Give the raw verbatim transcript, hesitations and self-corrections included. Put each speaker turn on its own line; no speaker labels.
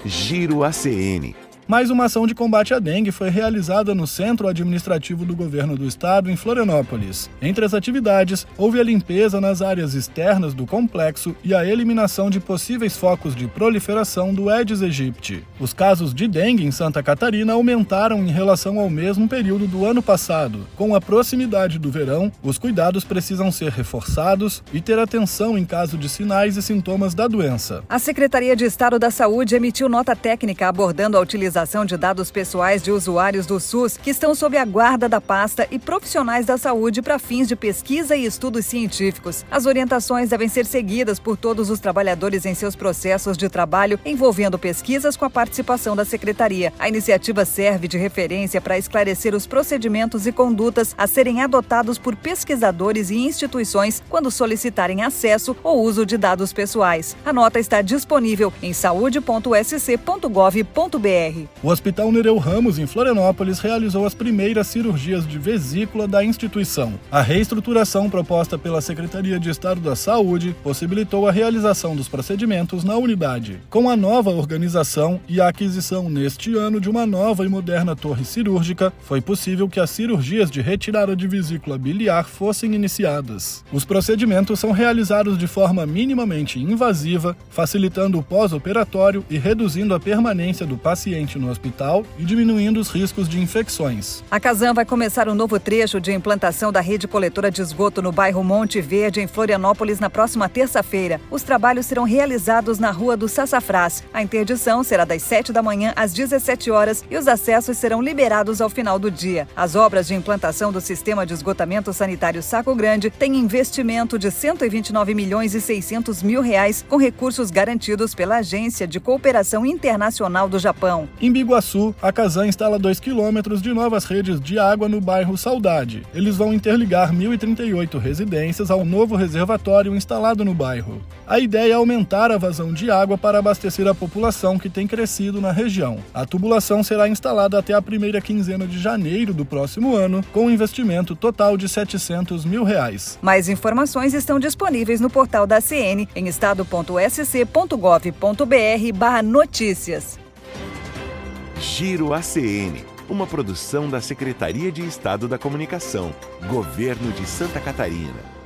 Giro A C N.
Mais uma ação de combate à dengue foi realizada no Centro Administrativo do Governo do Estado, em Florianópolis. Entre as atividades, houve a limpeza nas áreas externas do complexo e a eliminação de possíveis focos de proliferação do Aedes aegypti. Os casos de dengue em Santa Catarina aumentaram em relação ao mesmo período do ano passado. Com a proximidade do verão, os cuidados precisam ser reforçados e ter atenção em caso de sinais e sintomas da doença.
A Secretaria de Estado da Saúde emitiu nota técnica abordando a utilização de dados pessoais de usuários do SUS que estão sob a guarda da pasta e profissionais da saúde para fins de pesquisa e estudos científicos. As orientações devem ser seguidas por todos os trabalhadores em seus processos de trabalho envolvendo pesquisas com a participação da Secretaria. A iniciativa serve de referência para esclarecer os procedimentos e condutas a serem adotados por pesquisadores e instituições quando solicitarem acesso ou uso de dados pessoais. A nota está disponível em saúde ponto s c ponto gov ponto b r.
O Hospital Nereu Ramos, em Florianópolis, realizou as primeiras cirurgias de vesícula da instituição. A reestruturação proposta pela Secretaria de Estado da Saúde possibilitou a realização dos procedimentos na unidade. Com a nova organização e a aquisição neste ano de uma nova e moderna torre cirúrgica, foi possível que as cirurgias de retirada de vesícula biliar fossem iniciadas. Os procedimentos são realizados de forma minimamente invasiva, facilitando o pós-operatório e reduzindo a permanência do paciente no hospital e diminuindo os riscos de infecções.
A Casan vai começar um novo trecho de implantação da rede coletora de esgoto no bairro Monte Verde, em Florianópolis, na próxima terça-feira. Os trabalhos serão realizados na Rua do Sassafrás. A interdição será das sete da manhã às dezessete horas e os acessos serão liberados ao final do dia. As obras de implantação do sistema de esgotamento sanitário Saco Grande têm investimento de cento e vinte e nove milhões e seiscentos mil reais, com recursos garantidos pela Agência de Cooperação Internacional do Japão.
Em Biguaçu, a Casan instala dois quilômetros de novas redes de água no bairro Saudade. Eles vão interligar mil e trinta e oito residências ao novo reservatório instalado no bairro. A ideia é aumentar a vazão de água para abastecer a população que tem crescido na região. A tubulação será instalada até a primeira quinzena de janeiro do próximo ano, com um investimento total de setecentos mil reais.
Mais informações estão disponíveis no portal da C N em estado ponto s c ponto gov ponto b r barra notícias.
Giro A C N, uma produção da Secretaria de Estado da Comunicação, Governo de Santa Catarina.